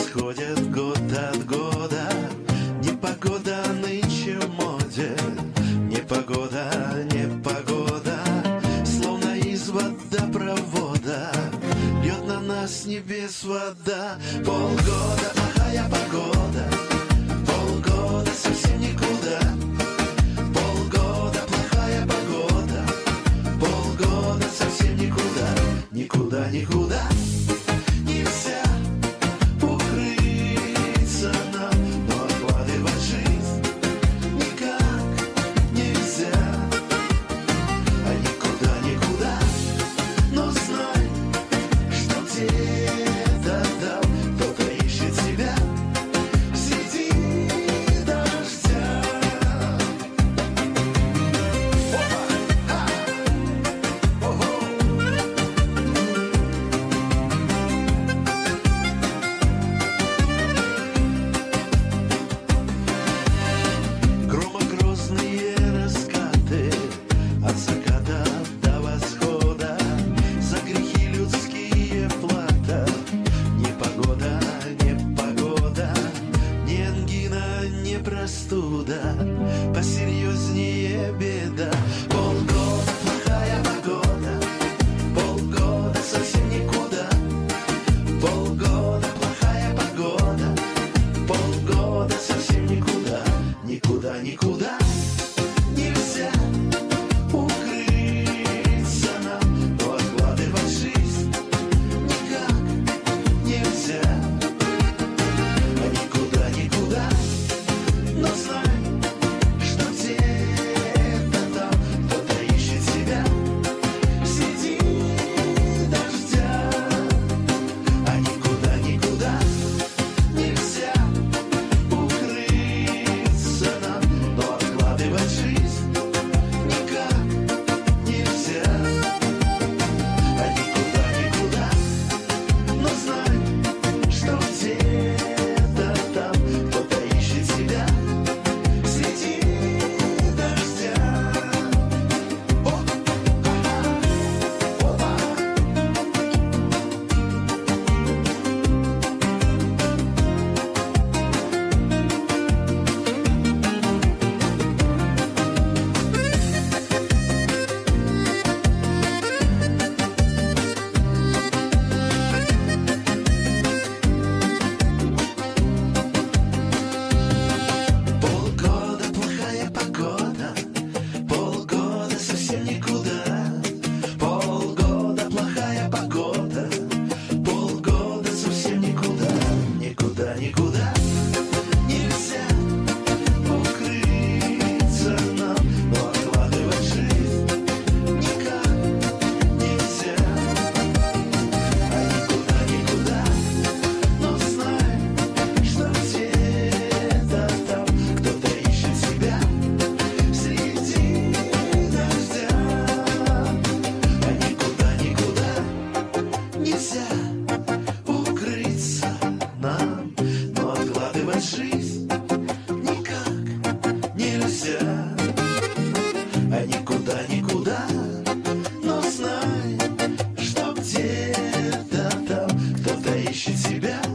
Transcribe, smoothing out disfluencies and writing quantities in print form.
исходит год от года. Непогода нынче в моде, непогода, непогода, словно из водопровода льет на нас с небес вода. Полгода плохая погода, полгода совсем никуда. Полгода плохая погода, полгода совсем никуда. Никуда, никуда нельзя укрыться нам, но откладывать жизнь никак нельзя. А никуда, никуда, но знай, что где-то там кто-то ищет тебя среди дождя. Громогрозные раскаты от заката до восхода, за грехи людские плата. Непогода, непогода, ни ангина, ни простуда, посерьезнее беда. Полгода плохая погода, полгода совсем никуда. Полгода плохая погода, полгода совсем никуда. Никуда, никуда нельзя укрыться нам, но откладывать жизнь никак нельзя. А никуда, никуда, но знай, что где-то там кто-то ищет себя среди дождя. А никуда, никуда нельзя укрыться нам, но откладывать жизнь никак нельзя. А никуда, никуда, но знай, что где-то там кто-то ищет себя среди дождя. О, опа. Полгода плохая погода, полгода совсем никуда. Полгода плохая погода, полгода совсем никуда. Никуда, никуда нельзя укрыться нам, но откладывать жизнь никак нельзя. А никуда, никуда, но знай, что где-то там кто-то ищет себя среди дождя. А никуда, никуда нельзя укрыться нам, но откладывать жизнь никак нельзя. А никуда, никуда, но знай, что где-то там кто-то ищет себя